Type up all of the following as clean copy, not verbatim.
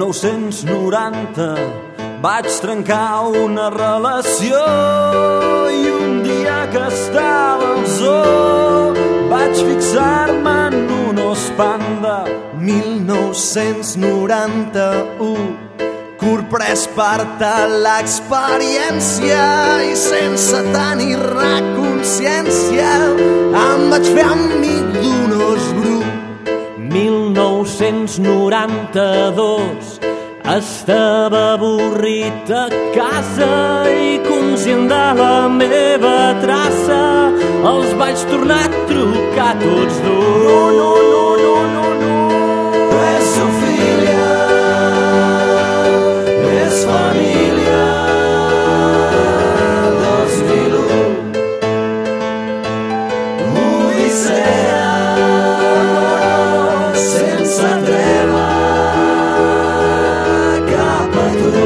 1990 vaig trencar una relació i un dia que estava al zoo vaig fixar-me en un os panda. 1991, curt pres part de l'experiència i sense tenir consciència em vaig fer amic d'un os bru. 1992, estava avorrit a casa i conscient de la meva traça els vaig tornar a trucar tots dos. No. És Sofia, és família. 2001, odissea sense treva cap a tu.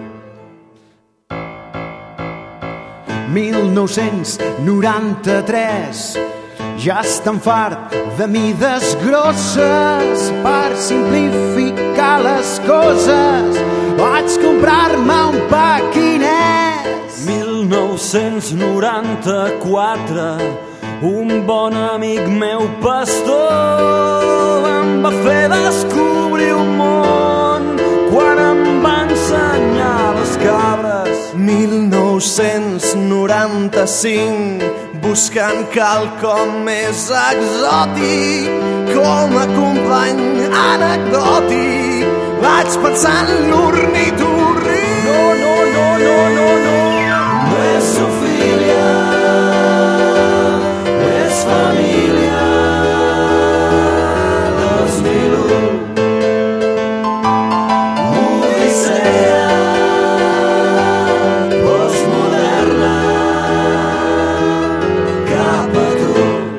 1993, ja estan fart de mides grosses. Per simplificar les coses vaig comprar-me un paquinès. 1994, un bon amic meu pastor em va fer descobrir un món quan em va ensenyar les cabres. 1995, buscant quelcom més exòtic, com a company anecdòtic, vaig pensar en l'ornitorrinc. No. No és Sofia, és família. 2001, odissea postmoderna cap a tu.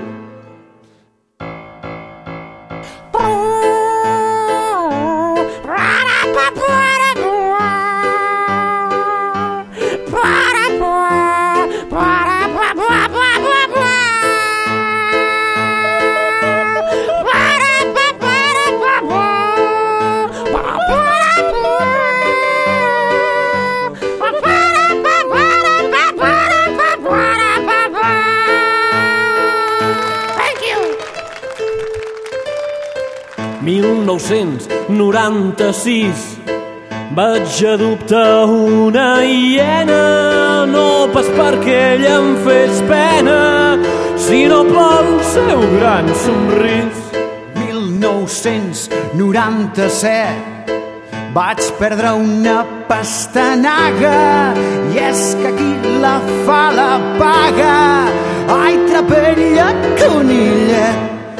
Thank you. 1996, vaig adoptar una hiena, no pas perquè ella em fes pena, sinó pel seu gran somrís. 1997, vaig perdre una pastanaga i és que qui la fa la paga. Ai, trapella, conillet.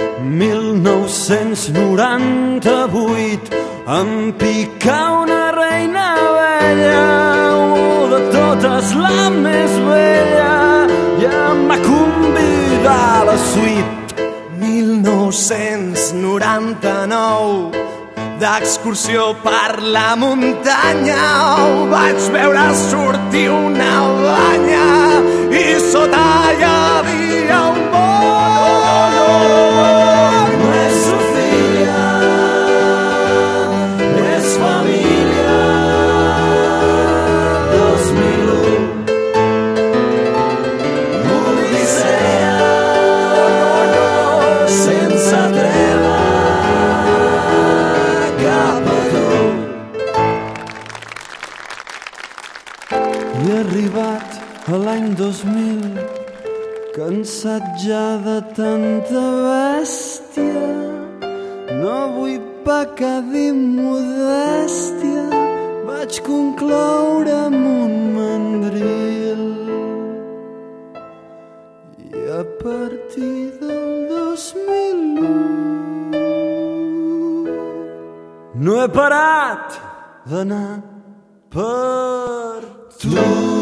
1998, em pica una reina vella, de totes la més bella, i em va convidar a la suite. 1999, d'excursió per la muntanya, vaig veure sortir una banya i sota hi havia un bou. No és Sofia, és família. 2001, odissea sense treva cap a tu. I arribat a l'any 2000, cansat ja de tanta bèstia, no vull pecar d'immodèstia, vaig concloure amb un mandril. I a partir del 2001 no he parat d'anar per tu.